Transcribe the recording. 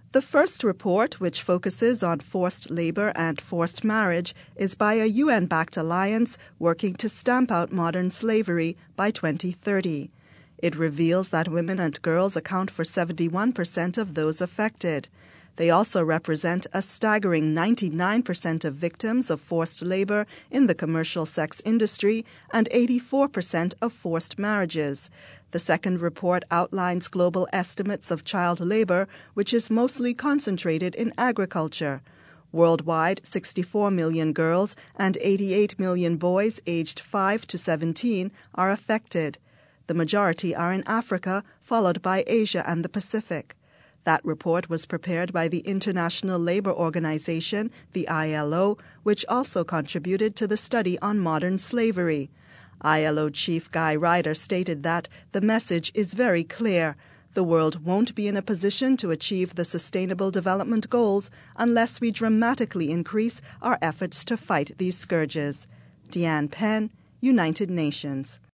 The first report, which focuses on forced labor and forced marriage, is by a UN-backed alliance working to stamp out modern slavery by 2030. It reveals that women and girls account for 71% of those affected. They also represent a staggering 99% of victims of forced labor in the commercial sex industry and 84% of forced marriages. The second report outlines global estimates of child labor, which is mostly concentrated in agriculture. Worldwide, 64 million girls and 88 million boys aged 5 to 17 are affected. The majority are in Africa, followed by Asia and the Pacific. That report was prepared by the International Labour Organization, the ILO, which also contributed to the study on modern slavery. ILO Chief Guy Ryder stated that the message is very clear. The world won't be in a position to achieve the Sustainable Development Goals unless we dramatically increase our efforts to fight these scourges. Deanne Penn, United Nations.